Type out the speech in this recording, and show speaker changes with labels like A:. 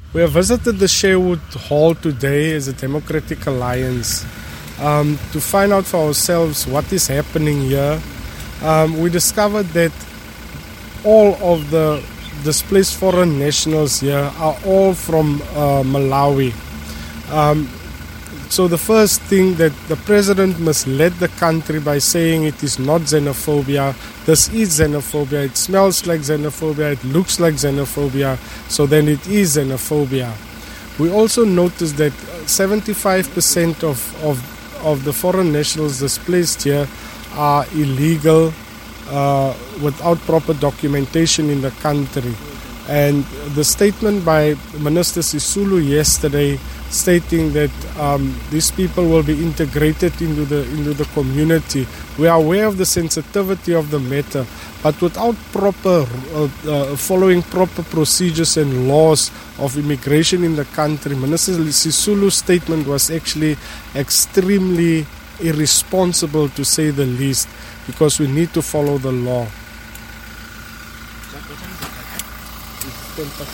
A: We have visited the Sherwood Hall today as a Democratic Alliance to find out for ourselves what is happening here. We discovered that all of the displaced foreign nationals here are all from Malawi. So the first thing that the president must lead the country by saying it is not xenophobia. This is xenophobia. It smells like xenophobia. It looks like xenophobia. So then it is xenophobia. We also noticed that 75% of the foreign nationals displaced here are illegal without proper documentation in the country. And the statement by Minister Sisulu yesterday stating that these people will be integrated into the community. We are aware of the sensitivity of the matter, but without proper following proper procedures and laws of immigration in the country, Minister Sisulu's statement was actually extremely irresponsible, to say the least, because we need to follow the law.